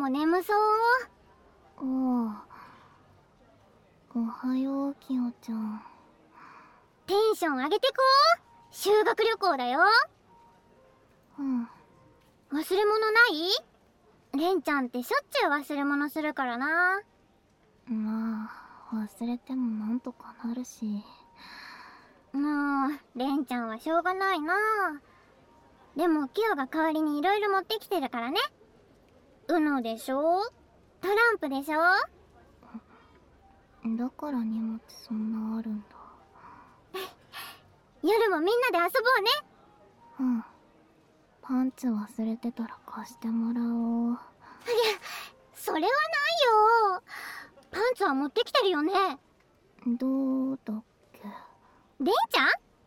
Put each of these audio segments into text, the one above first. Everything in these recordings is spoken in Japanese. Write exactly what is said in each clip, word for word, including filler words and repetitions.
も眠そう。 おう。おはよう、キヨちゃん。 テンション上げてこう。修学旅行だよ。 うん。 忘れ物ない？レンちゃんってしょっちゅう忘れ物するからな。 まあ、忘れてもなんとかなるし。 もう、レンちゃんはしょうがないな。でもキヨが代わりにいろいろ持ってきてるからね。ウノでしょ、トランプでしょ。 だから荷物そんなあるんだ。 夜もみんなで遊ぼうね。 うん。パンツ忘れてたら貸してもらおう。 それはないよ。パンツは持ってきてるよね。 どうだっけ。 レンちゃん？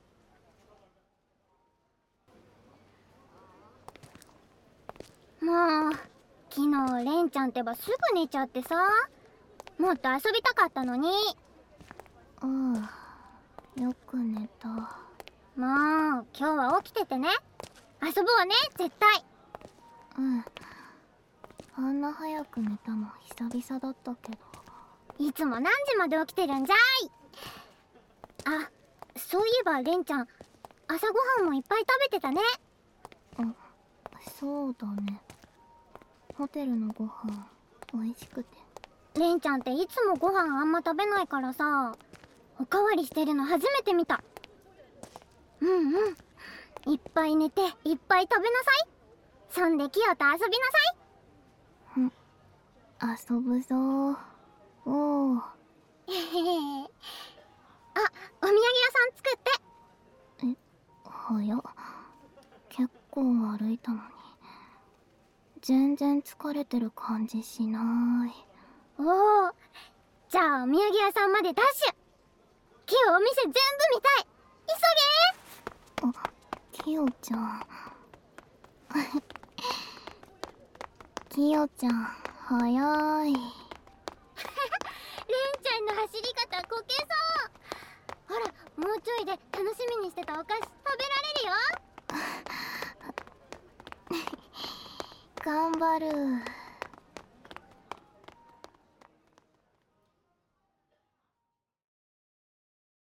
もう昨日レンちゃんってばすぐ寝ちゃってさ、もっと遊びたかったのに。 ああ、よく寝た。 もう今日は起きててね。遊ぼうね、絶対。 うん。あんな早く寝たの久々だったけど。 いつも何時まで起きてるんじゃい。あ、そういえばレンちゃん、朝ごはんもいっぱい食べてたね。 あ、そうだね。ホテルのご飯美味しくて。 レンちゃんっていつもご飯あんま食べないからさ、おかわりしてるの初めて見た。うんうん、いっぱい寝ていっぱい食べなさい。そんでキヨと遊びなさい。 うん、遊ぶぞー。おお。 へへへ。あ、お土産屋さん作って。 え、早っ。結構歩いたのに全然疲れてる感じしない。 おお、じゃあお土産屋さんまでダッシュ。キヨお店全部見たい。急げー。 あ、キヨちゃんキヨちゃん早い。レンちゃんの走り方こけそう。ほら、もうちょいで楽しみにしてたお菓子食べられるよ。 頑張る。